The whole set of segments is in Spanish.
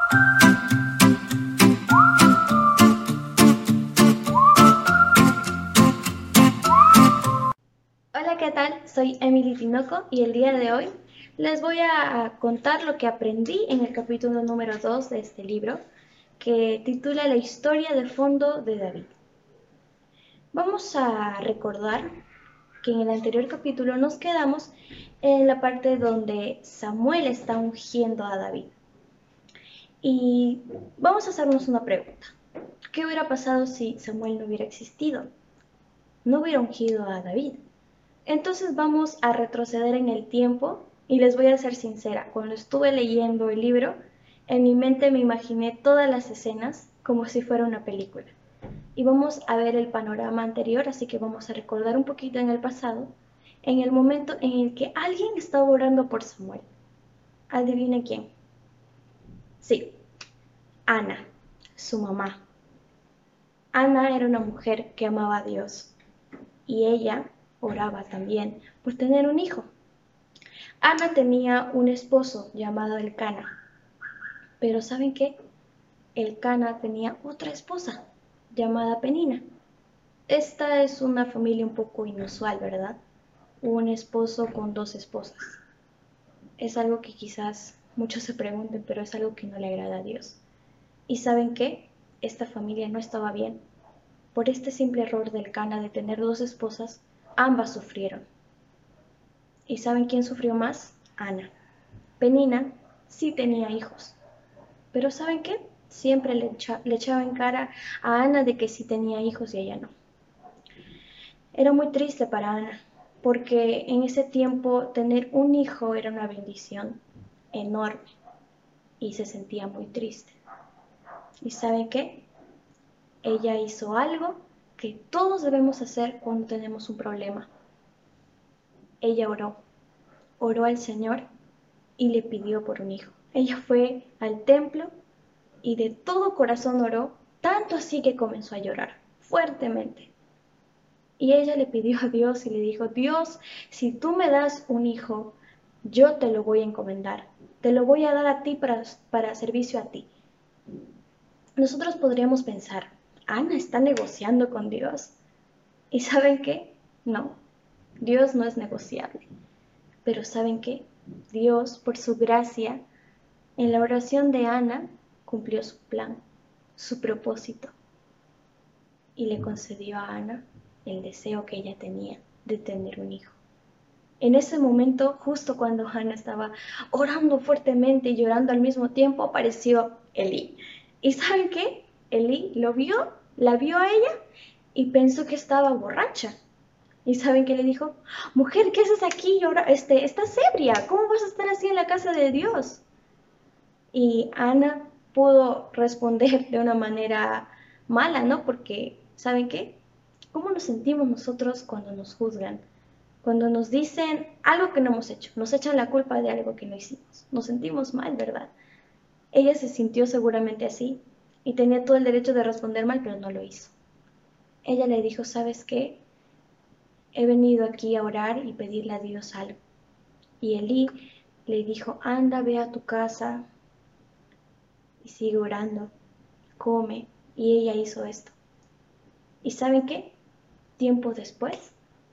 Hola, ¿qué tal? Soy Emily Tinoco y el día de hoy les voy a contar lo que aprendí en el capítulo número 2 de este libro, que titula La historia de fondo de David. Vamos a recordar que en el anterior capítulo nos quedamos en la parte donde Samuel está ungiendo a David. Y vamos a hacernos una pregunta. ¿Qué hubiera pasado si Samuel no hubiera existido? No hubiera ungido a David. Entonces vamos a retroceder en el tiempo y les voy a ser sincera, cuando estuve leyendo el libro, en mi mente me imaginé todas las escenas como si fuera una película. Y vamos a ver el panorama anterior, así que vamos a recordar un poquito en el pasado, en el momento en el que alguien estaba orando por Samuel. ¿Adivinen quién? Sí, Ana, su mamá. Ana era una mujer que amaba a Dios y ella oraba también por tener un hijo. Ana tenía un esposo llamado Elcana, pero ¿saben qué? Elcana tenía otra esposa llamada Penina. Esta es una familia un poco inusual, ¿verdad? Un esposo con dos esposas. Es algo que quizás muchos se pregunten, pero es algo que no le agrada a Dios. ¿Y saben qué? Esta familia no estaba bien. Por este simple error del Elcana de tener dos esposas, ambas sufrieron. ¿Y saben quién sufrió más? Ana. Penina sí tenía hijos, pero ¿saben qué? Siempre le echaba en cara a Ana de que sí tenía hijos y ella no. Era muy triste para Ana, porque en ese tiempo tener un hijo era una bendición enorme y se sentía muy triste. ¿Y saben qué? Ella hizo algo que todos debemos hacer cuando tenemos un problema. Ella oró al Señor y le pidió por un hijo. Ella fue al templo y de todo corazón oró, tanto así que comenzó a llorar fuertemente. Y ella le pidió a Dios y le dijo, Dios, si tú me das un hijo, yo te lo voy a encomendar, te lo voy a dar a ti para servicio a ti. Nosotros podríamos pensar, Ana está negociando con Dios. ¿Y saben qué? No, Dios no es negociable. Pero ¿saben qué? Dios, por su gracia, en la oración de Ana, cumplió su plan, su propósito, y le concedió a Ana el deseo que ella tenía de tener un hijo. En ese momento, justo cuando Ana estaba orando fuertemente y llorando al mismo tiempo, apareció Elí. ¿Y saben qué? Elí lo vio, la vio a ella y pensó que estaba borracha. ¿Y saben qué le dijo? Mujer, ¿qué haces aquí? Estás ebria. ¿Cómo vas a estar así en la casa de Dios? Y Ana pudo responder de una manera mala, ¿no? Porque, ¿saben qué? ¿Cómo nos sentimos nosotros cuando nos juzgan? Cuando nos dicen algo que no hemos hecho, nos echan la culpa de algo que no hicimos. Nos sentimos mal, ¿verdad? Ella se sintió seguramente así y tenía todo el derecho de responder mal, pero no lo hizo. Ella le dijo, ¿sabes qué? He venido aquí a orar y pedirle a Dios algo. Y Elí le dijo, anda, ve a tu casa y sigue orando, come. Y ella hizo esto. ¿Y saben qué? Tiempo después,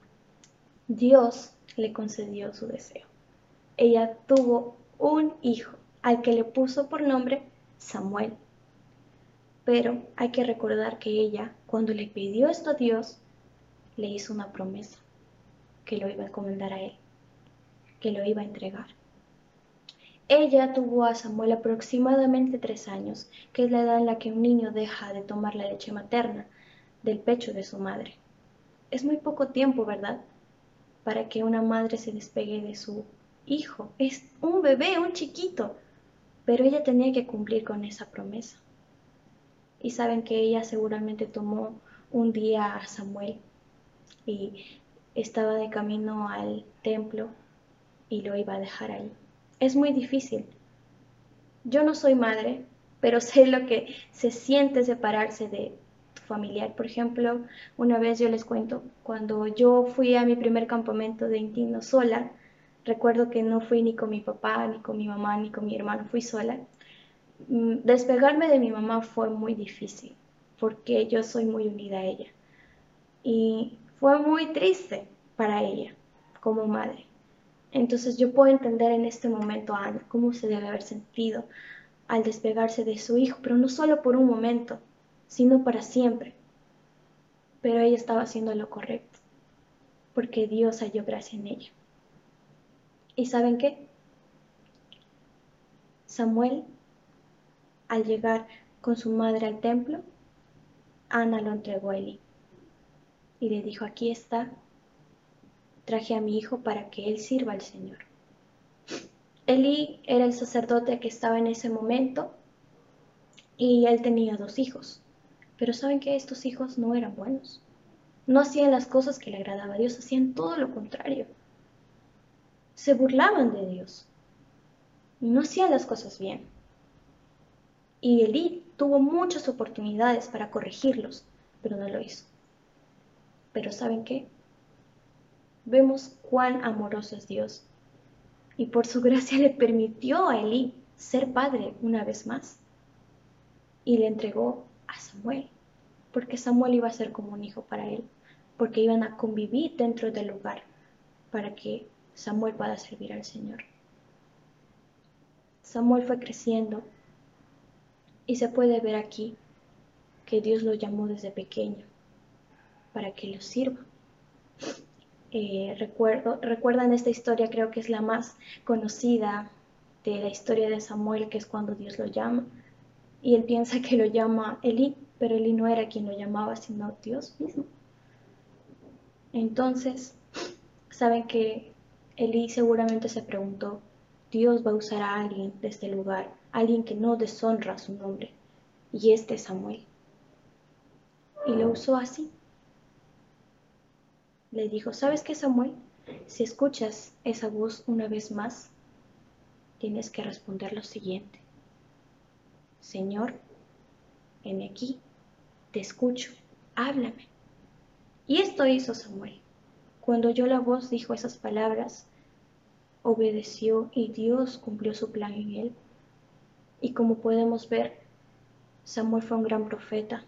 Dios le concedió su deseo. Ella tuvo un hijo al que le puso por nombre Samuel. Pero hay que recordar que ella, cuando le pidió esto a Dios, le hizo una promesa, que lo iba a encomendar a él, que lo iba a entregar. Ella tuvo a Samuel aproximadamente 3 años, que es la edad en la que un niño deja de tomar la leche materna del pecho de su madre. Es muy poco tiempo, ¿verdad? Para que una madre se despegue de su hijo. Es un bebé, un chiquito. Pero ella tenía que cumplir con esa promesa. Y saben que ella seguramente tomó un día a Samuel y estaba de camino al templo y lo iba a dejar ahí. Es muy difícil. Yo no soy madre, pero sé lo que se siente separarse de tu familiar. Por ejemplo, una vez yo les cuento, cuando yo fui a mi primer campamento de Intino sola, recuerdo que no fui ni con mi papá, ni con mi mamá, ni con mi hermano, fui sola. Despegarme de mi mamá fue muy difícil porque yo soy muy unida a ella y fue muy triste para ella como madre. Entonces yo puedo entender en este momento a Ana cómo se debe haber sentido al despegarse de su hijo, pero no solo por un momento, sino para siempre. Pero ella estaba haciendo lo correcto, porque Dios halló gracia en ella. ¿Y saben qué? Samuel, al llegar con su madre al templo, Ana lo entregó a Elí y le dijo, aquí está, traje a mi hijo para que él sirva al Señor. Elí era el sacerdote que estaba en ese momento y él tenía 2 hijos. Pero ¿saben qué? Estos hijos no eran buenos. No hacían las cosas que le agradaba a Dios, hacían todo lo contrario. Se burlaban de Dios y no hacían las cosas bien. Y Elí tuvo muchas oportunidades para corregirlos, pero no lo hizo. Pero ¿saben qué? Vemos cuán amoroso es Dios y por su gracia le permitió a Elí ser padre una vez más y le entregó a Samuel, porque Samuel iba a ser como un hijo para él, porque iban a convivir dentro del lugar para que Samuel pueda servir al Señor. Samuel fue creciendo y se puede ver aquí que Dios lo llamó desde pequeño para que lo sirva. Recuerdan esta historia, creo que es la más conocida de la historia de Samuel, que es cuando Dios lo llama y él piensa que lo llama Elí, pero Elí no era quien lo llamaba, sino Dios mismo. Entonces, saben que Elí seguramente se preguntó, Dios va a usar a alguien de este lugar, alguien que no deshonra su nombre, y este es Samuel. Y lo usó así. Le dijo, ¿sabes qué, Samuel? Si escuchas esa voz una vez más, tienes que responder lo siguiente. Señor, heme aquí, te escucho, háblame. Y esto hizo Samuel. Cuando oyó la voz, dijo esas palabras, obedeció y Dios cumplió su plan en él. Y como podemos ver, Samuel fue un gran profeta.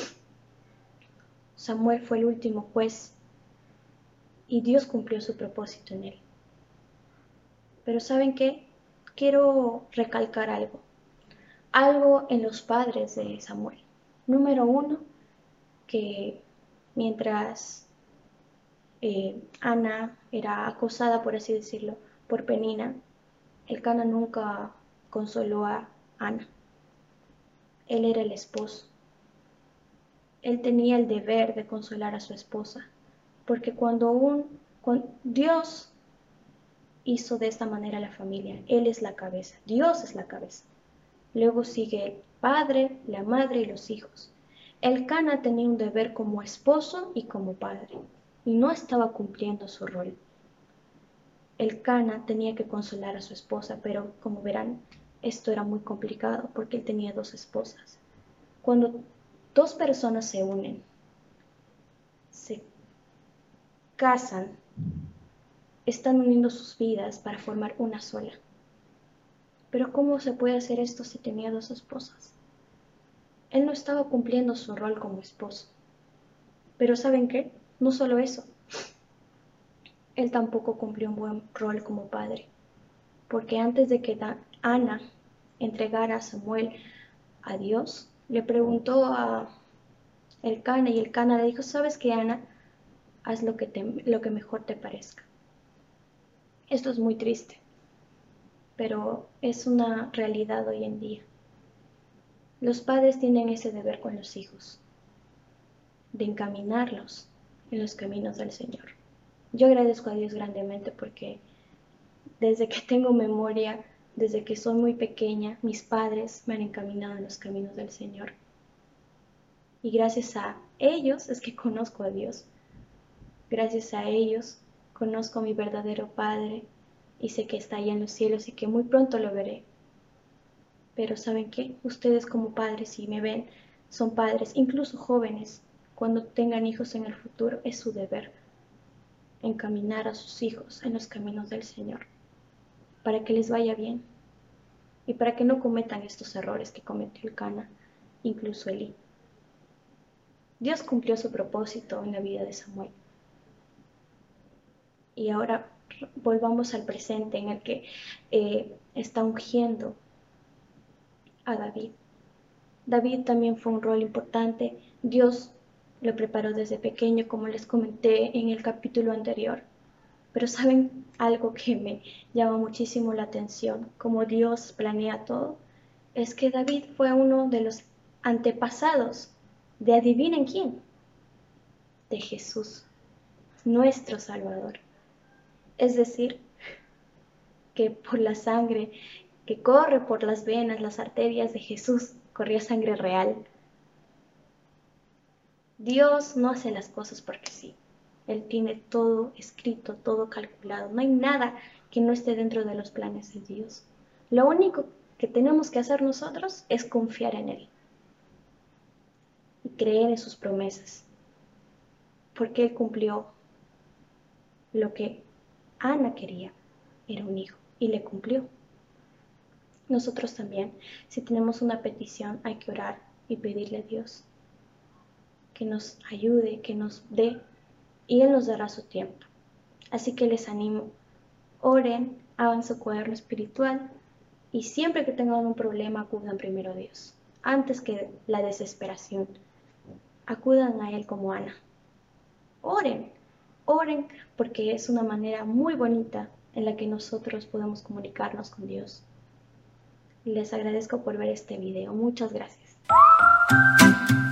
Samuel fue el último juez y Dios cumplió su propósito en él. Pero ¿saben qué? Quiero recalcar algo en los padres de Samuel. Número uno, que mientras Ana era acosada, por así decirlo, por Penina, Elcana nunca consoló a Ana. Él era el esposo. Él tenía el deber de consolar a su esposa, porque cuando Dios hizo de esta manera la familia, Él es la cabeza, Dios es la cabeza. Luego sigue el padre, la madre y los hijos. Elcana tenía un deber como esposo y como padre, y no estaba cumpliendo su rol. Elcana tenía que consolar a su esposa, pero como verán, esto era muy complicado porque él tenía 2 esposas. Cuando 2 personas se unen, se casan, están uniendo sus vidas para formar una sola. Pero ¿cómo se puede hacer esto si tenía 2 esposas? Él no estaba cumpliendo su rol como esposo. Pero ¿saben qué? No solo eso, él tampoco cumplió un buen rol como padre, porque antes de que Ana entregara a Samuel a Dios, le preguntó a Elcana y Elcana le dijo, ¿sabes qué, Ana? Haz lo que mejor te parezca. Esto es muy triste, pero es una realidad hoy en día. Los padres tienen ese deber con los hijos, de encaminarlos en los caminos del Señor. Yo agradezco a Dios grandemente porque desde que tengo memoria, desde que soy muy pequeña, mis padres me han encaminado en los caminos del Señor. Y gracias a ellos es que conozco a Dios. Gracias a ellos conozco a mi verdadero Padre y sé que está allá en los cielos y que muy pronto lo veré. Pero ¿saben qué? Ustedes como padres, si me ven, son padres, incluso jóvenes. Cuando tengan hijos en el futuro, es su deber encaminar a sus hijos en los caminos del Señor, para que les vaya bien. y para que no cometan estos errores que cometió Elcana, incluso Elí. Dios cumplió su propósito en la vida de Samuel. Y ahora volvamos al presente en el que está ungiendo a David. David también fue un rol importante. Dios lo preparó desde pequeño, como les comenté en el capítulo anterior. Pero ¿saben algo que me llama muchísimo la atención? Como Dios planea todo, es que David fue uno de los antepasados de adivinen quién, de Jesús, nuestro Salvador. Es decir, que por la sangre que corre por las venas, las arterias de Jesús, corría sangre real. Dios no hace las cosas porque sí. Él tiene todo escrito, todo calculado. No hay nada que no esté dentro de los planes de Dios. Lo único que tenemos que hacer nosotros es confiar en Él y creer en sus promesas, porque Él cumplió lo que Ana quería, era un hijo, y le cumplió. Nosotros también, si tenemos una petición, hay que orar y pedirle a Dios que nos ayude, que nos dé, y Él nos dará su tiempo. Así que les animo, oren, hagan su cuaderno espiritual y siempre que tengan un problema acudan primero a Dios, antes que la desesperación. Acudan a Él como Ana. Oren, oren porque es una manera muy bonita en la que nosotros podemos comunicarnos con Dios. Les agradezco por ver este video. Muchas gracias.